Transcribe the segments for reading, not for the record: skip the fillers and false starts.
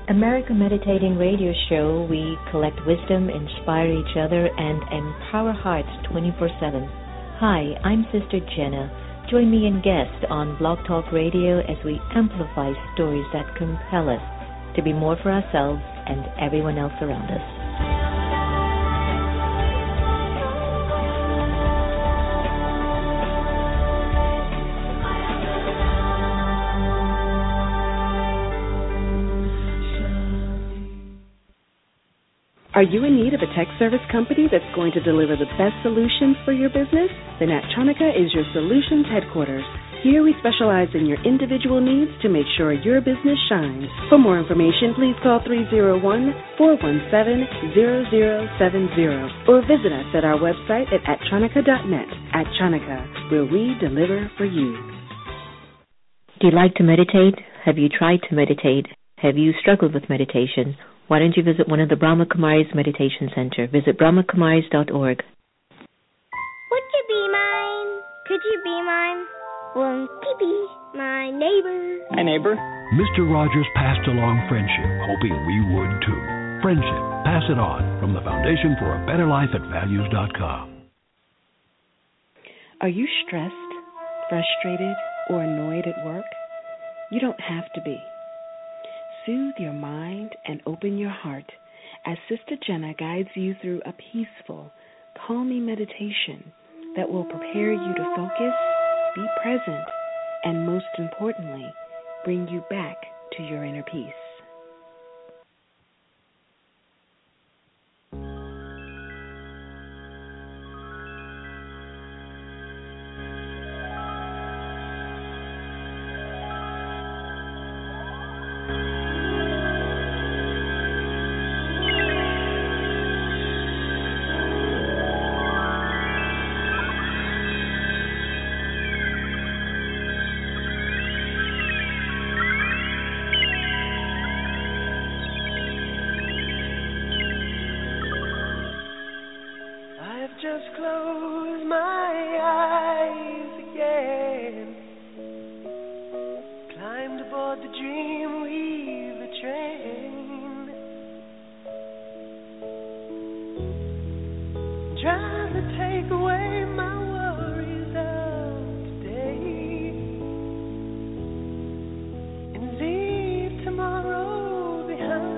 America Meditating Radio Show, we collect wisdom, inspire each other, and empower hearts 24/7. Hi, I'm Sister Jenna. Join me and guest on Blog Talk Radio as we amplify stories that compel us to be more for ourselves and everyone else around us. Are you in need of a tech service company that's going to deliver the best solutions for your business? Then Attronica is your solutions headquarters. Here we specialize in your individual needs to make sure your business shines. For more information, please call 301-417-0070 or visit us at our website at attronica.net. Attronica, where we deliver for you. Do you like to meditate? Have you tried to meditate? Have you struggled with meditation? Why don't you visit one of the Brahma Kumaris Meditation Center? Visit brahmakumaris.org. Would you be mine? Could you be mine? Won't you be my neighbor? Hi, neighbor. Mr. Rogers passed along friendship, hoping we would too. Friendship. Pass it on from the Foundation for a Better Life at Values.com. Are you stressed, frustrated, or annoyed at work? You don't have to be. Soothe your mind and open your heart as Sister Jenna guides you through a peaceful, calming meditation that will prepare you to focus, be present, and most importantly, bring you back to your inner peace. Just close my eyes again. Climbed aboard the Dreamweaver train, trying to take away my worries of today and leave tomorrow behind.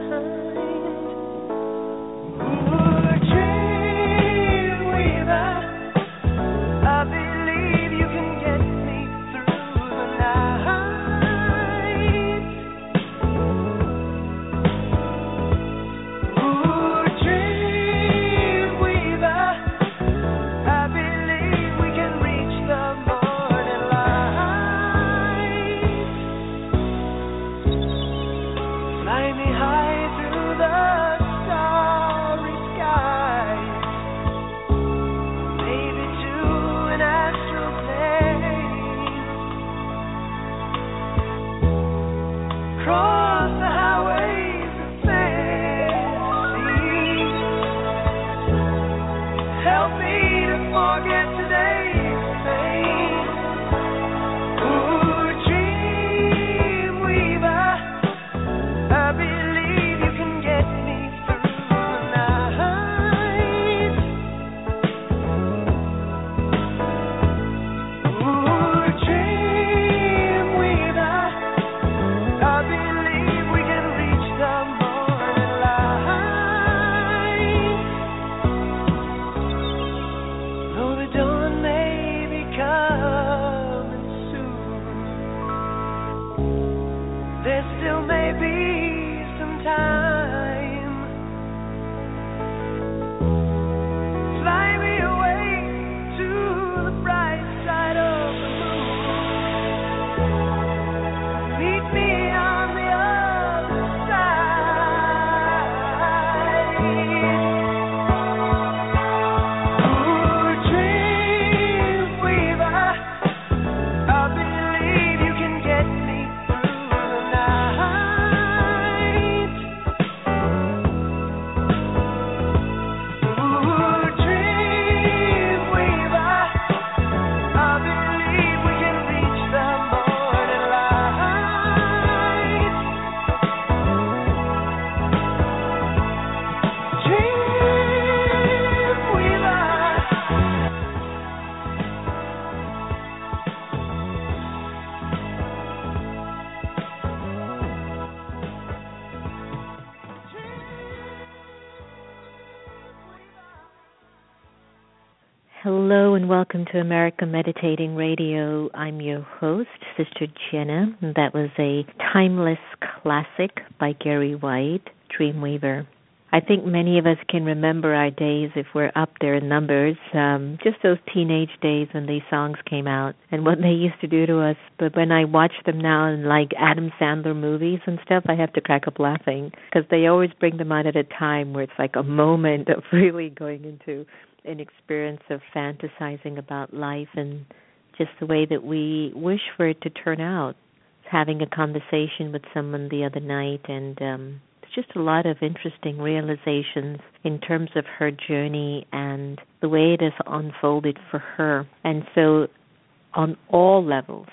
Hello and welcome to America Meditating Radio. I'm your host, Sister Jenna. That was a timeless classic by Gary White, Dreamweaver. I think many of us can remember our days, if we're up there in numbers, just those teenage days when these songs came out and what they used to do to us. But when I watch them now in like Adam Sandler movies and stuff, I have to crack up laughing because they always bring them out at a time where it's like a moment of really going into an experience of fantasizing about life and just the way that we wish for it to turn out. Having a conversation with someone the other night, and it's just a lot of interesting realizations in terms of her journey and the way it has unfolded for her. And so on all levels,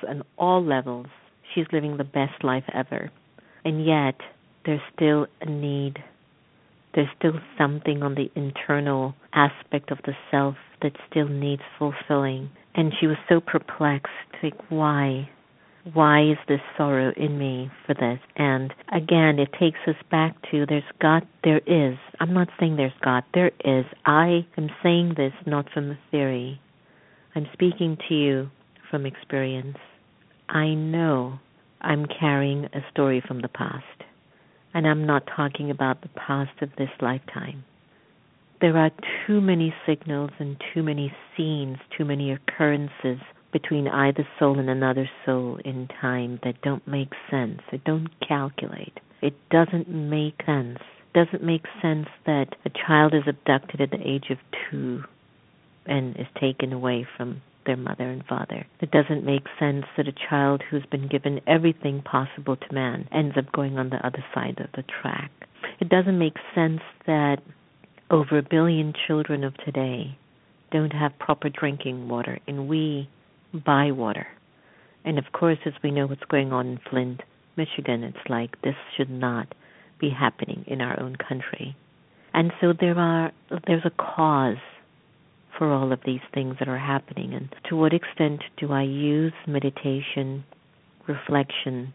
she's living the best life ever. And yet there's still a need. There's still something on the internal aspect of the self that still needs fulfilling. And she was so perplexed, like, why? Why is this sorrow in me for this? And again, it takes us back to there is. I'm not saying there's God, there is. I am saying this not from a theory. I'm speaking to you from experience. I know I'm carrying a story from the past. And I'm not talking about the past of this lifetime. There are too many signals and too many scenes, too many occurrences between either soul and another soul in time that don't make sense. They don't calculate. It doesn't make sense. It doesn't make sense that a child is abducted at the age of 2 and is taken away from their mother and father. It doesn't make sense that a child who's been given everything possible to man ends up going on the other side of the track. It doesn't make sense that over 1 billion children of today don't have proper drinking water, and we buy water. And of course, as we know what's going on in Flint, Michigan, it's like this should not be happening in our own country. And so there's a cause for all of these things that are happening. And to what extent do I use meditation, reflection,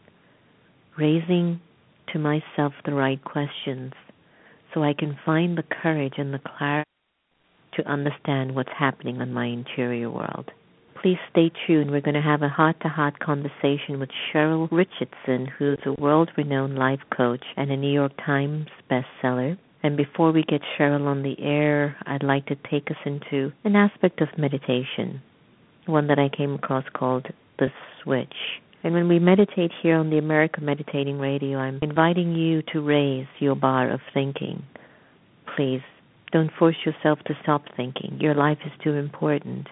raising to myself the right questions so I can find the courage and the clarity to understand what's happening in my interior world? Please stay tuned. We're going to have a heart-to-heart conversation with Cheryl Richardson, who's a world-renowned life coach and a New York Times bestseller. And before we get Cheryl on the air, I'd like to take us into an aspect of meditation, one that I came across called the switch. And when we meditate here on the America Meditating Radio, I'm inviting you to raise your bar of thinking. Please, don't force yourself to stop thinking. Your life is too important.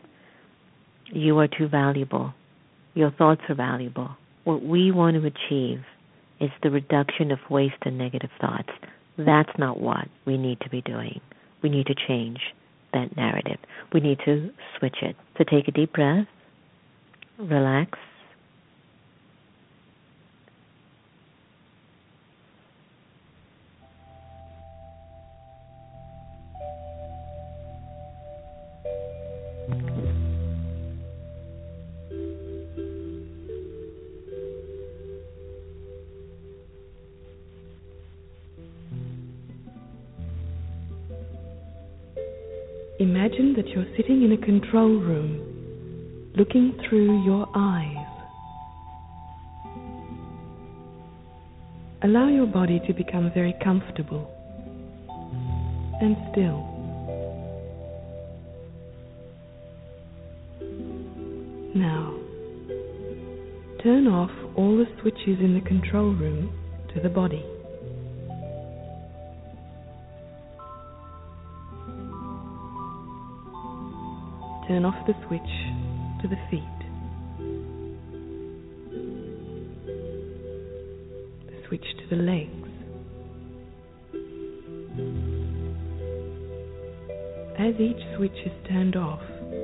You are too valuable. Your thoughts are valuable. What we want to achieve is the reduction of waste and negative thoughts. That's not what we need to be doing. We need to change that narrative. We need to switch it. So take a deep breath, relax, Imagine that you're sitting in a control room, looking through your eyes. Allow your body to become very comfortable and still. Now, turn off all the switches in the control room to the body. Turn off the switch to the feet, the switch to the legs. As each switch is turned off,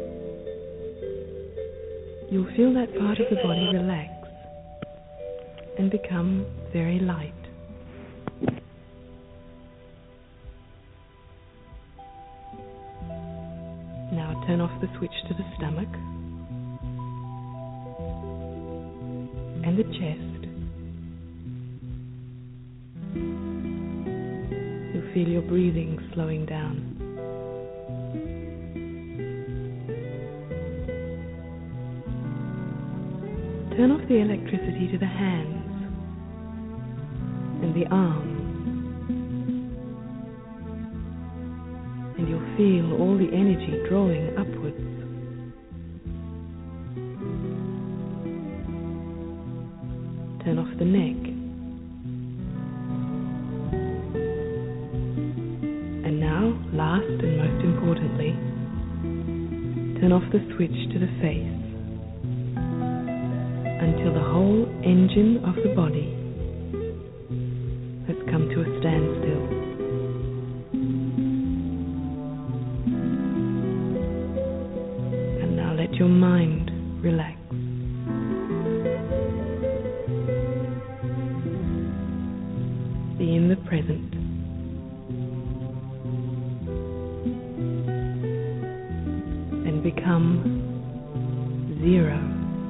you'll feel that part of the body relax and become very light. Now turn off the switch to the stomach and the chest. You'll feel your breathing slowing down. Turn off the electricity to the hands and the arms, and you'll feel all the energy drawing upwards. Turn off the neck. And now, last and most importantly, turn off the switch to the face until the whole engine of the body has come to a standstill. And now let your mind relax. Be in the present. And become zero.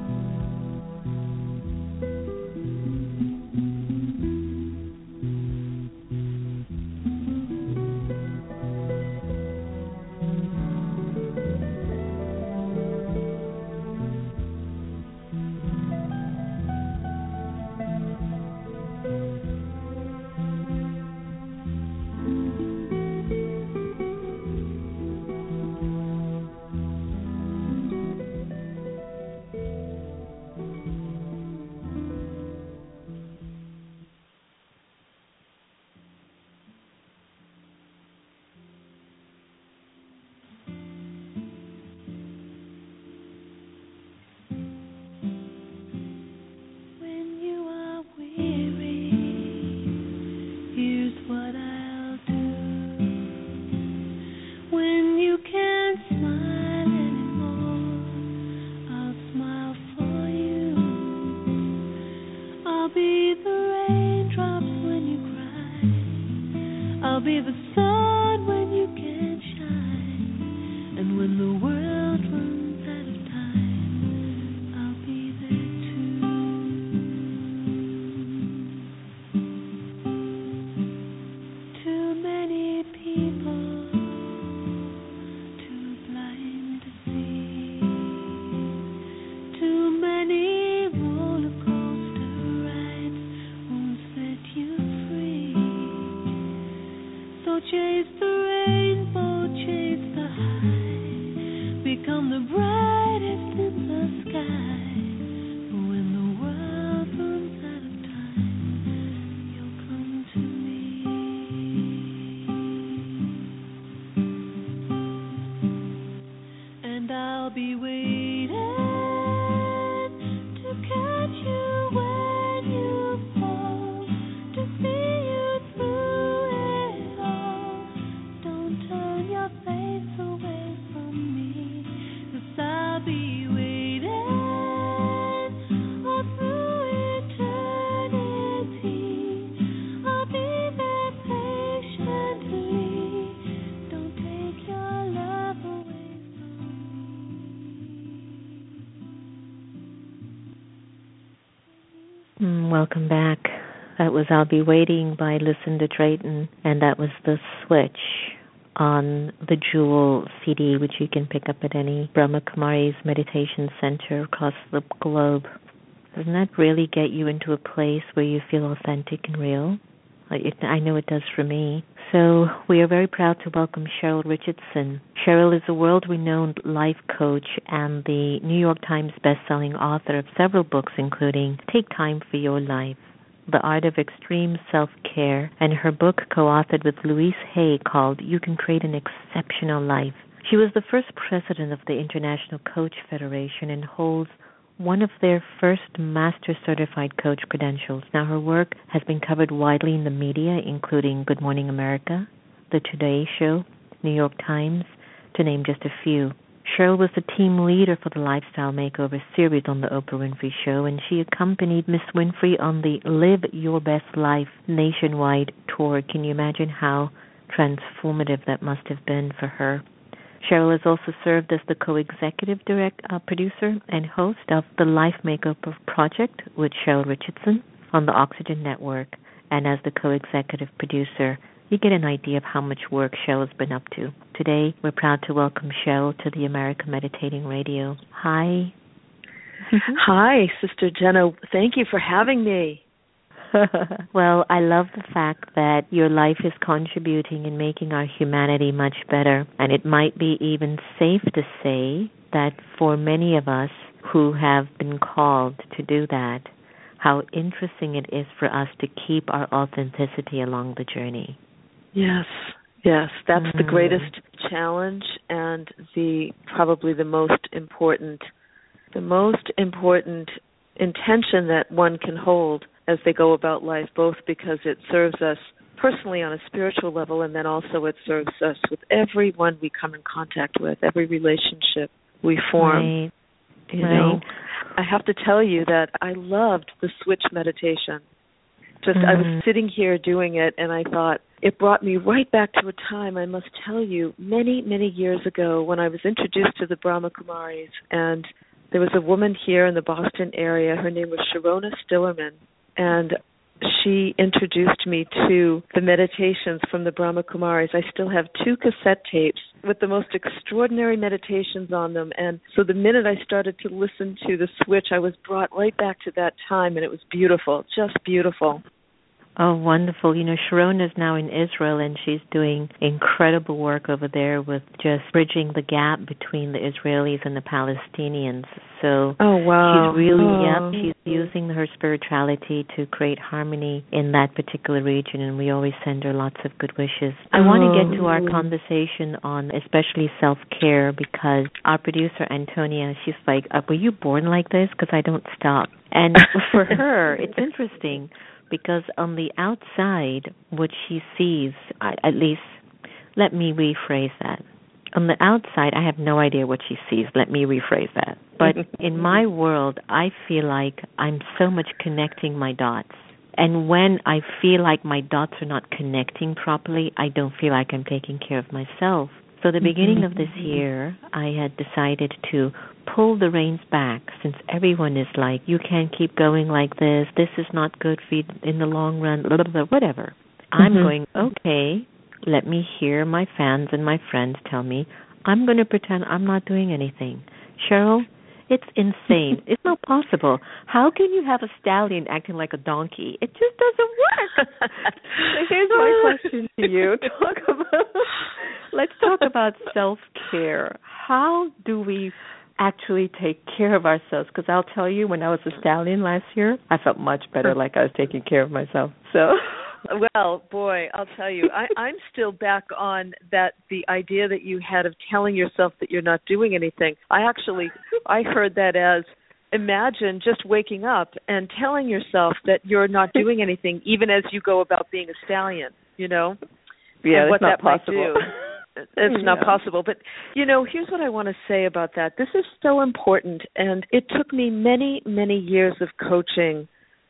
Welcome back. That was I'll Be Waiting by Lucinda Drayton, and that was the switch on the Jewel CD, which you can pick up at any Brahma Kumari's meditation center across the globe. Doesn't that really get you into a place where you feel authentic and real? I know it does for me. So we are very proud to welcome Cheryl Richardson. Cheryl is a world-renowned life coach and the New York Times best-selling author of several books, including Take Time for Your Life, The Art of Extreme Self-Care, and her book co-authored with Louise Hay called You Can Create an Exceptional Life. She was the first president of the International Coach Federation and holds one of their first master certified coach credentials. Now her work has been covered widely in the media, including Good Morning America, The Today Show, New York Times, to name just a few. Cheryl was the team leader for the Lifestyle Makeover series on the Oprah Winfrey Show, and she accompanied Miss Winfrey on the Live Your Best Life nationwide tour. Can you imagine how transformative that must have been for her? Cheryl has also served as the co-executive producer and host of the Life Makeover Project with Cheryl Richardson on the Oxygen Network. And as the co-executive producer, you get an idea of how much work Cheryl's been up to. Today, we're proud to welcome Cheryl to the America Meditating Radio. Hi. Hi, Sister Jenna. Thank you for having me. Well, I love the fact that your life is contributing in making our humanity much better. And it might be even safe to say that for many of us who have been called to do that, how interesting it is for us to keep our authenticity along the journey. Yes, that's the greatest challenge and probably the most important intention that one can hold as they go about life, both because it serves us personally on a spiritual level, and then also it serves us with everyone we come in contact with, every relationship we form. Right. You know, I have to tell you that I loved the switch meditation. I was sitting here doing it, and I thought it brought me right back to a time, I must tell you, many, many years ago when I was introduced to the Brahma Kumaris. And there was a woman here in the Boston area. Her name was Sharona Stillerman, and she introduced me to the meditations from the Brahma Kumaris. I still have 2 cassette tapes with the most extraordinary meditations on them. And so the minute I started to listen to the switch, I was brought right back to that time, and it was beautiful, just beautiful. Oh, wonderful. You know, Sharon is now in Israel, and she's doing incredible work over there with just bridging the gap between the Israelis and the Palestinians. So wow. She's really, she's using her spirituality to create harmony in that particular region, and we always send her lots of good wishes. I want to get to our conversation on especially self-care, because our producer, Antonia, she's like, were you born like this? Because I don't stop. And for her, it's interesting, because on the outside, what she sees, at least, let me rephrase that. On the outside, I have no idea what she sees. Let me rephrase that. But in my world, I feel like I'm so much connecting my dots. And when I feel like my dots are not connecting properly, I don't feel like I'm taking care of myself. So the beginning of this year, I had decided to pull the reins back, since everyone is like, you can't keep going like this. This is not good for you in the long run, blah, blah, blah, whatever. I'm going, okay, let me hear my fans and my friends tell me, I'm going to pretend I'm not doing anything. Cheryl, it's insane. It's not possible. How can you have a stallion acting like a donkey? It just doesn't work. So here's my question to you. Let's talk about self-care. How do we actually take care of ourselves? Because I'll tell you, when I was a stallion last year, I felt much better, like I was taking care of myself. So, well, boy, I'll tell you, I'm still back on the idea that you had of telling yourself that you're not doing anything. I heard that as, imagine just waking up and telling yourself that you're not doing anything, even as you go about being a stallion, you know? Yeah, and what that's not that possible. Might do. It's not possible. But, you know, here's what I want to say about that. This is so important, and it took me many, many years of coaching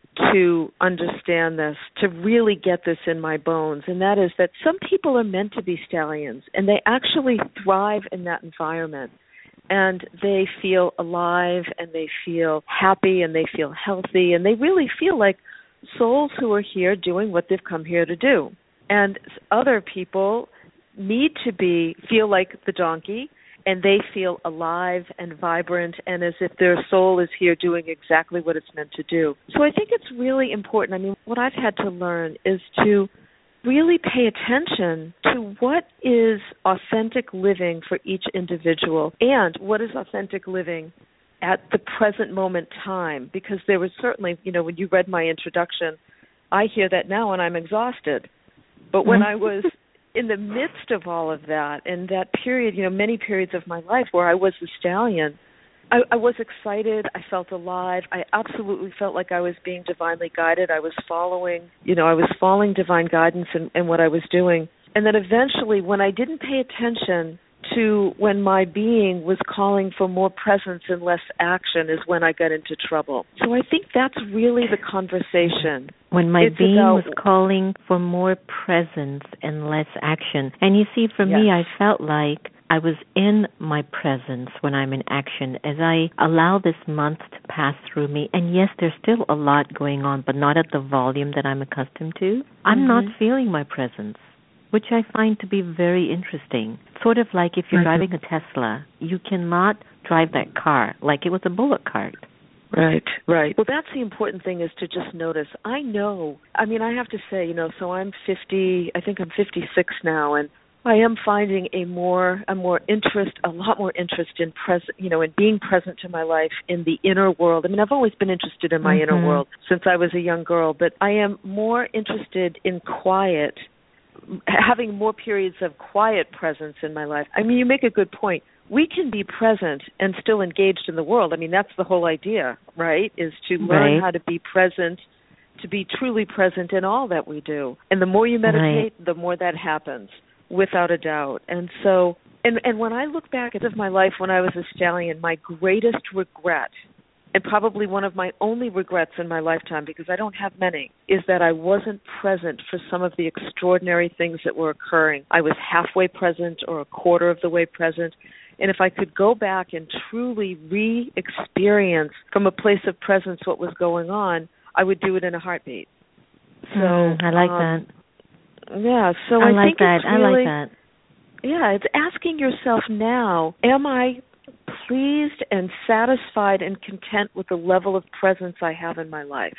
to understand this, to really get this in my bones, and that is that some people are meant to be stallions, and they actually thrive in that environment, and they feel alive, and they feel happy, and they feel healthy, and they really feel like souls who are here doing what they've come here to do. And other people need to feel like the donkey, and they feel alive and vibrant and as if their soul is here doing exactly what it's meant to do. So I think it's really important. I mean, what I've had to learn is to really pay attention to what is authentic living for each individual and what is authentic living at the present moment time, because there was certainly, you know, when you read my introduction, I hear that now and I'm exhausted. But when I was in the midst of all of that, in that period, you know, many periods of my life where I was the stallion, I was excited. I felt alive. I absolutely felt like I was being divinely guided. I was following divine guidance in what I was doing. And then eventually, when I didn't pay attention to when my being was calling for more presence and less action, is when I got into trouble. So I think that's really the conversation. When my being was calling for more presence and less action. And you see, for me, I felt like I was in my presence when I'm in action, as I allow this month to pass through me. And yes, there's still a lot going on, but not at the volume that I'm accustomed to. I'm not feeling my presence, which I find to be very interesting. Sort of like if you're driving a Tesla, you cannot drive that car like it was a bullock cart. Right, right. Well, that's the important thing, is to just notice. I have to say, so I'm 50, I think I'm 56 now, and I am finding a lot more interest in in being present to my life in the inner world. I mean, I've always been interested in my inner world since I was a young girl, but I am more interested in quiet, having more periods of quiet presence in my life. I mean, you make a good point. We can be present and still engaged in the world. I mean, that's the whole idea, right? Is to learn how to be present, to be truly present in all that we do. And the more you meditate, the more that happens, without a doubt. And so, and when I look back at my life when I was a stallion, my greatest regret, and probably one of my only regrets in my lifetime, because I don't have many, is that I wasn't present for some of the extraordinary things that were occurring. I was halfway present or a quarter of the way present. And if I could go back and truly re-experience from a place of presence what was going on, I would do it in a heartbeat. So I like that. Yeah, so I think like that. it's really, I like that. Yeah, it's asking yourself now, am I pleased and satisfied and content with the level of presence I have in my life?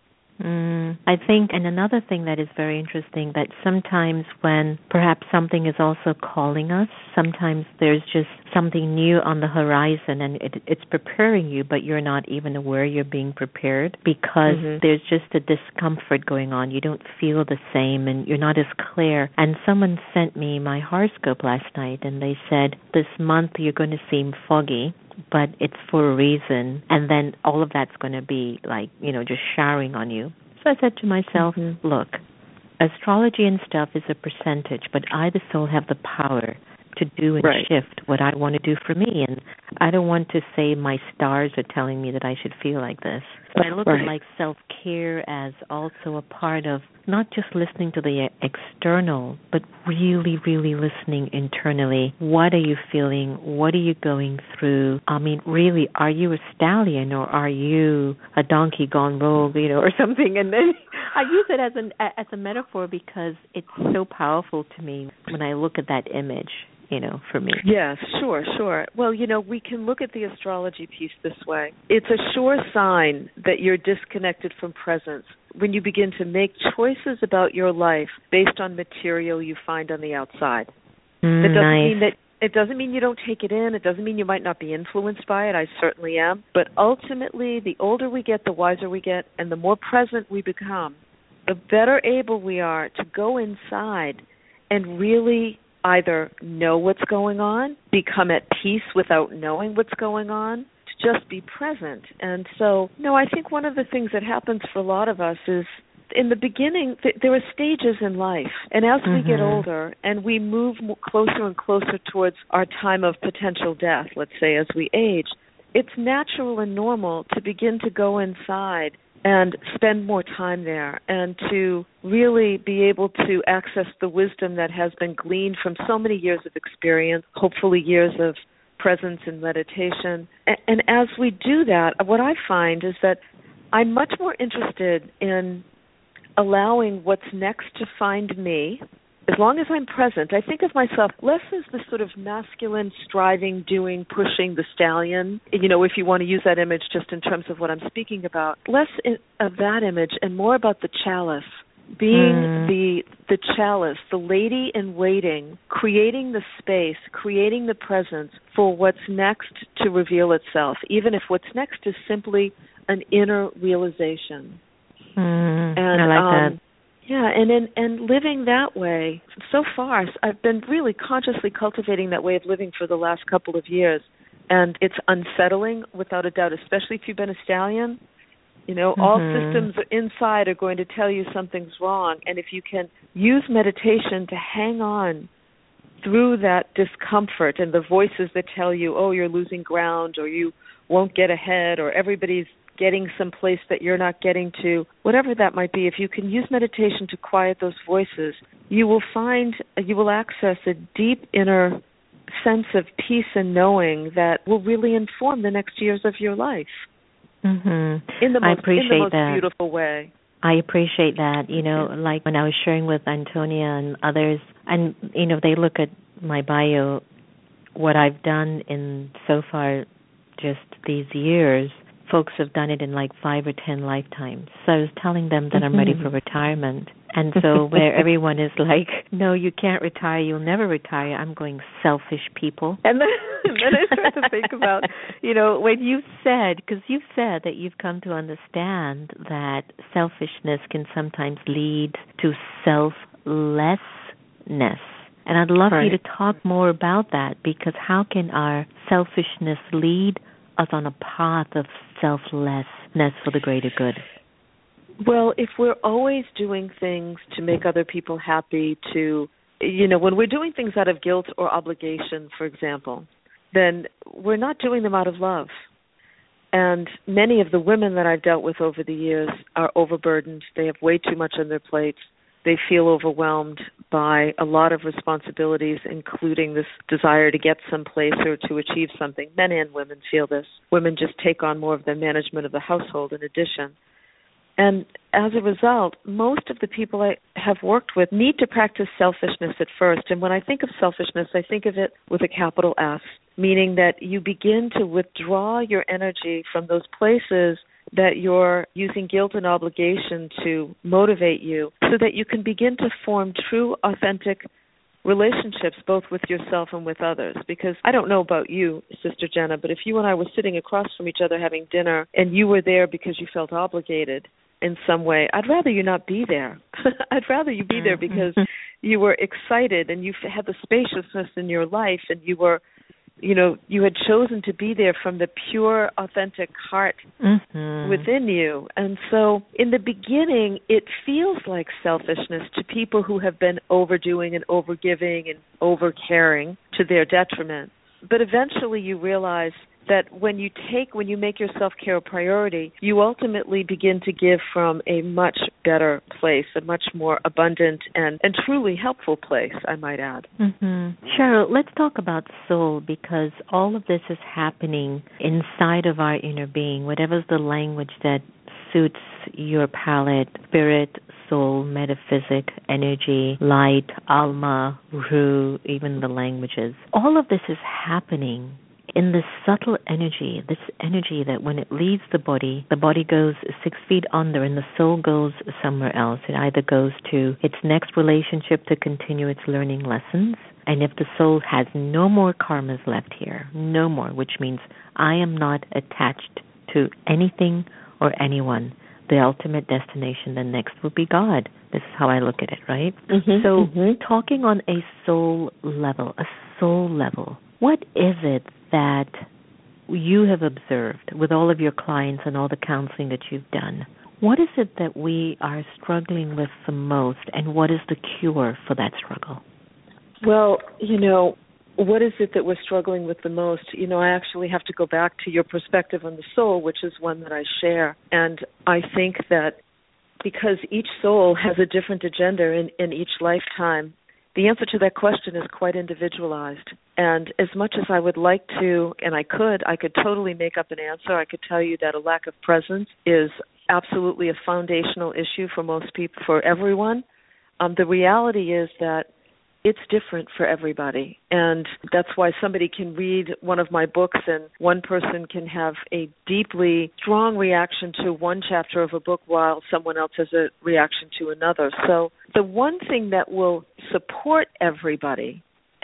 I think, and another thing that is very interesting, that sometimes when perhaps something is also calling us, sometimes there's just something new on the horizon, and it's preparing you, but you're not even aware you're being prepared, because there's just a discomfort going on. You don't feel the same, and you're not as clear. And someone sent me my horoscope last night, and they said, this month you're going to seem foggy, but it's for a reason, and then all of that's going to be like, just showering on you. So I said to myself, look, astrology and stuff is a percentage, but I, the soul, have the power to do and shift what I want to do for me. And I don't want to say my stars are telling me that I should feel like this. But I look at like self-care as also a part of not just listening to the external, but really, really listening internally. What are you feeling? What are you going through? I mean, really, are you a stallion or are you a donkey gone rogue, or something? And then I use it as a metaphor because it's so powerful to me when I look at that image. For me. Yes, sure. Well, we can look at the astrology piece this way. It's a sure sign that you're disconnected from presence when you begin to make choices about your life based on material you find on the outside. That doesn't mean that it doesn't mean you don't take it in. It doesn't mean you might not be influenced by it. I certainly am. But ultimately, the older we get, the wiser we get, and the more present we become, the better able we are to go inside and really either know what's going on, become at peace without knowing what's going on, to just be present. And so, I think one of the things that happens for a lot of us is in the beginning, there are stages in life. And as we get older and we move closer and closer towards our time of potential death, let's say as we age, it's natural and normal to begin to go inside and spend more time there and to really be able to access the wisdom that has been gleaned from so many years of experience, hopefully years of presence and meditation. And as we do that, what I find is that I'm much more interested in allowing what's next to find me. As long as I'm present, I think of myself less as the sort of masculine, striving, doing, pushing, the stallion, if you want to use that image just in terms of what I'm speaking about, less of that image and more about the chalice, being the chalice, the lady in waiting, creating the space, creating the presence for what's next to reveal itself, even if what's next is simply an inner realization. And I like that. Yeah, and living that way, so far, I've been really consciously cultivating that way of living for the last couple of years. And it's unsettling, without a doubt, especially if you've been a stallion. All systems inside are going to tell you something's wrong. And if you can use meditation to hang on through that discomfort and the voices that tell you, oh, you're losing ground, or you won't get ahead, or everybody's getting someplace that you're not getting to, whatever that might be, if you can use meditation to quiet those voices, you will access a deep inner sense of peace and knowing that will really inform the next years of your life. In the most beautiful way. I appreciate that. Like when I was sharing with Antonia and others, and, they look at my bio, what I've done in so far just these years, folks have done it in like 5 or 10 lifetimes. So I was telling them that I'm ready for retirement. And so where everyone is like, no, you can't retire, you'll never retire, I'm going, selfish people. And then I start to think about, when you said, because you've said that you've come to understand that selfishness can sometimes lead to selflessness. And I'd love you to talk more about that, because how can our selfishness lead us on a path of selflessness for the greater good? Well, if we're always doing things to make other people happy, when we're doing things out of guilt or obligation, for example, then we're not doing them out of love. And many of the women that I've dealt with over the years are overburdened. They have way too much on their plates. They feel overwhelmed by a lot of responsibilities, including this desire to get someplace or to achieve something. Men and women feel this. Women just take on more of the management of the household in addition. And as a result, most of the people I have worked with need to practice selfishness at first. And when I think of selfishness, I think of it with a capital S, meaning that you begin to withdraw your energy from those places that you're using guilt and obligation to motivate you, so that you can begin to form true, authentic relationships, both with yourself and with others. Because I don't know about you, Sister Jenna, but if you and I were sitting across from each other having dinner and you were there because you felt obligated in some way, I'd rather you not be there. I'd rather you be there because you were excited and you had the spaciousness in your life, and you were, you had chosen to be there from the pure, authentic heart within you. And so in the beginning, it feels like selfishness to people who have been overdoing and overgiving and overcaring to their detriment. But eventually you realize that when you make your self-care a priority, you ultimately begin to give from a much better place, a much more abundant and truly helpful place, I might add. Cheryl, let's talk about soul, because all of this is happening inside of our inner being, whatever's the language that suits your palate: spirit, soul, metaphysic, energy, light, alma, ruh, even the languages. All of this is happening in this subtle energy, this energy that when it leaves the body goes 6 feet under and the soul goes somewhere else. It either goes to its next relationship to continue its learning lessons, and if the soul has no more karmas left here, no more, which means I am not attached to anything or anyone, the ultimate destination, the next will be God. This is how I look at it, right? Talking on a soul level, what is it that you have observed with all of your clients and all the counseling that you've done? What is it that we are struggling with the most, and what is the cure for that struggle? Well, what is it that we're struggling with the most? I actually have to go back to your perspective on the soul, which is one that I share. And I think that because each soul has a different agenda in each lifetime, the answer to that question is quite individualized. And as much as I would like to, and I could totally make up an answer. I could tell you that a lack of presence is absolutely a foundational issue for most people, for everyone. The reality is that it's different for everybody. And that's why somebody can read one of my books and one person can have a deeply strong reaction to one chapter of a book while someone else has a reaction to another. So the one thing that will support everybody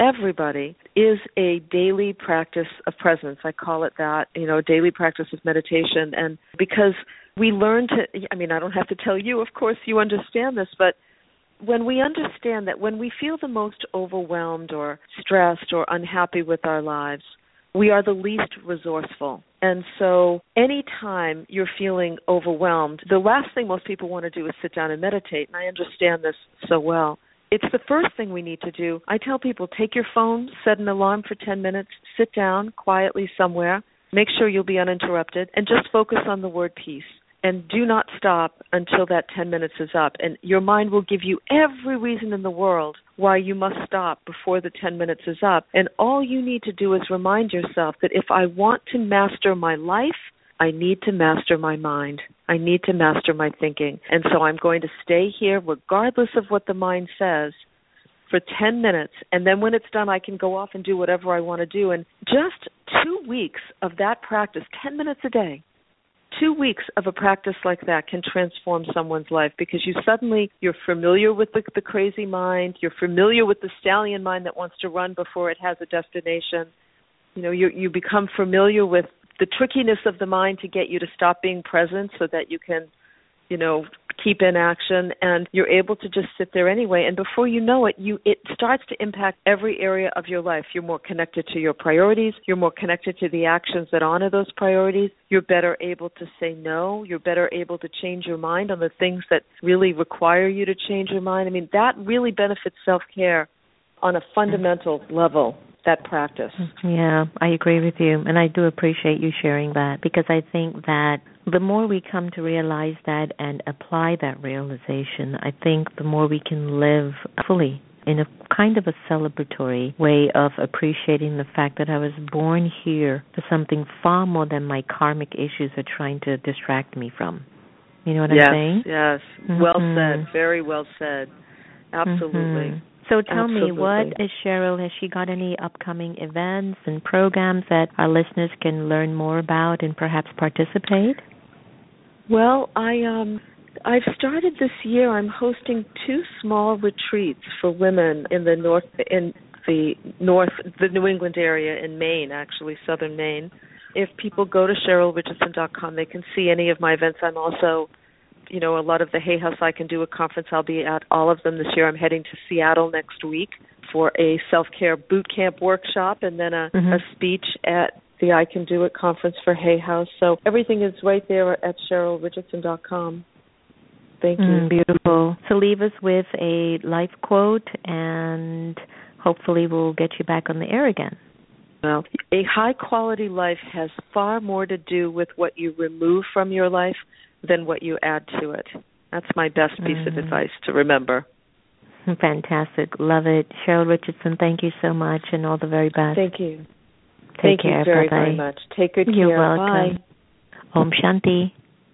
is a daily practice of presence. I call it that, daily practice of meditation. And because we learn I don't have to tell you, of course you understand this, but when we understand that when we feel the most overwhelmed or stressed or unhappy with our lives, we are the least resourceful. And so anytime you're feeling overwhelmed, the last thing most people want to do is sit down and meditate, and I understand this so well. It's the first thing we need to do. I tell people, take your phone, set an alarm for 10 minutes, sit down quietly somewhere, make sure you'll be uninterrupted, and just focus on the word peace. And do not stop until that 10 minutes is up. And your mind will give you every reason in the world why you must stop before the 10 minutes is up. And all you need to do is remind yourself that if I want to master my life, I need to master my mind. I need to master my thinking. And so I'm going to stay here regardless of what the mind says for 10 minutes. And then when it's done, I can go off and do whatever I want to do. And just 2 weeks of that practice, 10 minutes a day, 2 weeks of a practice like that can transform someone's life, because you're familiar with the crazy mind, you're familiar with the stallion mind that wants to run before it has a destination. You become familiar with the trickiness of the mind to get you to stop being present so that you can, keep in action, and you're able to just sit there anyway. And before you know it, it starts to impact every area of your life. You're more connected to your priorities. You're more connected to the actions that honor those priorities. You're better able to say no. You're better able to change your mind on the things that really require you to change your mind. I mean, that really benefits self-care on a fundamental level, that practice. Yeah, I agree with you, and I do appreciate you sharing that, because I think that the more we come to realize that and apply that realization, I think the more we can live fully in a kind of a celebratory way of appreciating the fact that I was born here for something far more than my karmic issues are trying to distract me from. You know what I'm saying? Yes, well said. Very well said. Absolutely. So tell me, what is Cheryl? Has she got any upcoming events and programs that our listeners can learn more about and perhaps participate? Well, I've started this year. I'm hosting 2 small retreats for women in the New England area in Maine, actually, southern Maine. If people go to CherylRichardson.com, they can see any of my events. I'm also, a lot of the Hay House I Can Do a conference. I'll be at all of them this year. I'm heading to Seattle next week for a self-care boot camp workshop, and then a speech at the I Can Do It conference for Hay House. So everything is right there at CherylRichardson.com. Thank you. Beautiful. So leave us with a life quote, and hopefully we'll get you back on the air again. Well, a high-quality life has far more to do with what you remove from your life than what you add to it. That's my best piece of advice to remember. Fantastic. Love it. Cheryl Richardson, thank you so much, and all the very best. Thank you. Take care. You very, very much. Take good care. You're welcome. Bye. Om Shanti.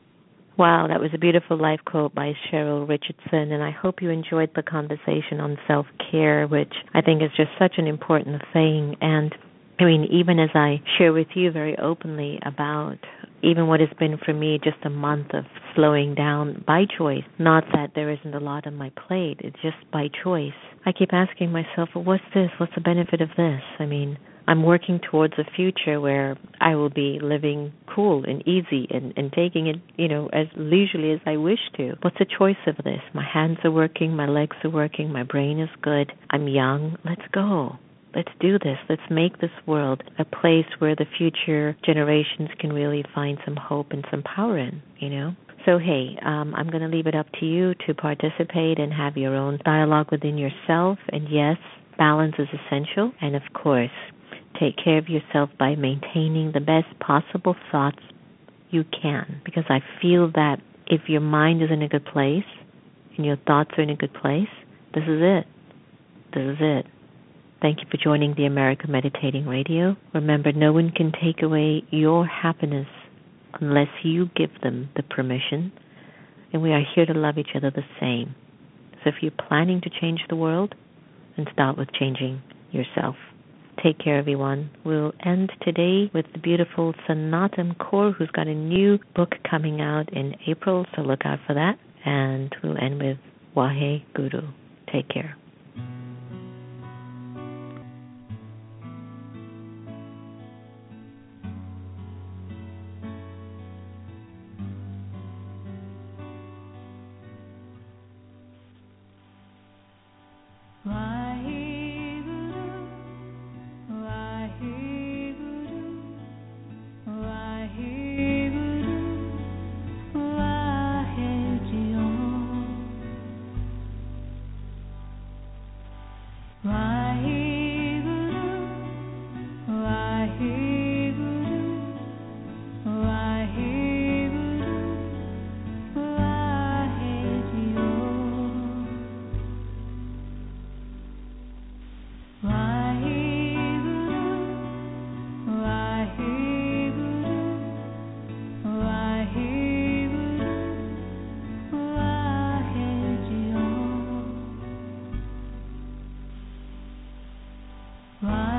Wow, that was a beautiful life quote by Cheryl Richardson, and I hope you enjoyed the conversation on self-care, which I think is just such an important thing. And I mean, even as I share with you very openly about even what has been for me just a month of slowing down by choice, not that there isn't a lot on my plate, it's just by choice. I keep asking myself, well, what's this? What's the benefit of this? I mean, I'm working towards a future where I will be living cool and easy and taking it, as leisurely as I wish to. What's the choice of this? My hands are working, my legs are working, my brain is good, I'm young, let's go. Let's do this. Let's make this world a place where the future generations can really find some hope and some power in, So, hey, I'm going to leave it up to you to participate and have your own dialogue within yourself. And yes, balance is essential. And, of course, take care of yourself by maintaining the best possible thoughts you can. Because I feel that if your mind is in a good place and your thoughts are in a good place, this is it. This is it. Thank you for joining the America Meditating Radio. Remember, no one can take away your happiness unless you give them the permission. And we are here to love each other the same. So if you're planning to change the world, then start with changing yourself. Take care, everyone. We'll end today with the beautiful Sanatam Kaur, who's got a new book coming out in April, so look out for that. And we'll end with Wahe Guru. Take care. Why?